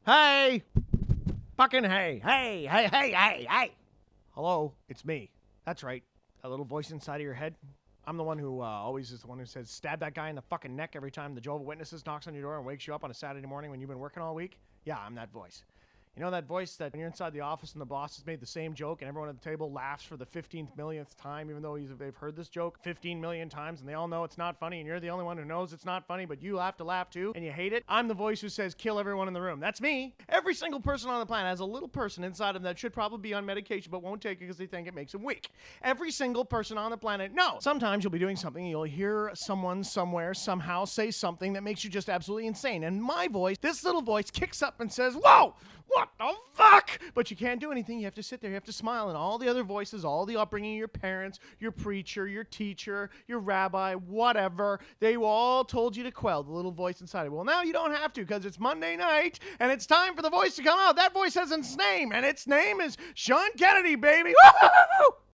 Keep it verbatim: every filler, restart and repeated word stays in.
Hey! Fucking hey! Hey! Hey! Hey! Hey! Hey! Hello, it's me. That's right. That little voice inside of your head. I'm the one who uh, always is the one who says, stab that guy in the fucking neck every time the Jehovah's Witnesses knocks on your door and wakes you up on a Saturday morning when you've been working all week. Yeah, I'm that voice. You know that voice that when you're inside the office and the boss has made the same joke and everyone at the table laughs for the fifteenth millionth time, even though he's, they've heard this joke fifteen million times and they all know it's not funny and you're the only one who knows it's not funny, but you have to laugh too and you hate it? I'm the voice who says, kill everyone in the room. That's me. Every single person on the planet has a little person inside of them that should probably be on medication but won't take it because they think it makes them weak. Every single person on the planet. No. Sometimes you'll be doing something and you'll hear someone somewhere somehow say something that makes you just absolutely insane. And my voice, this little voice, kicks up and says, whoa! What the fuck? But you can't do anything. You have to sit there. You have to smile. And all the other voices, all the upbringing, your parents, your preacher, your teacher, your rabbi, whatever, they all told you to quell the little voice inside of you. Well, now you don't have to because it's Monday night and it's time for the voice to come out. That voice has its name, and its name is Sean Kennedy, baby. Woo-hoo-hoo-hoo!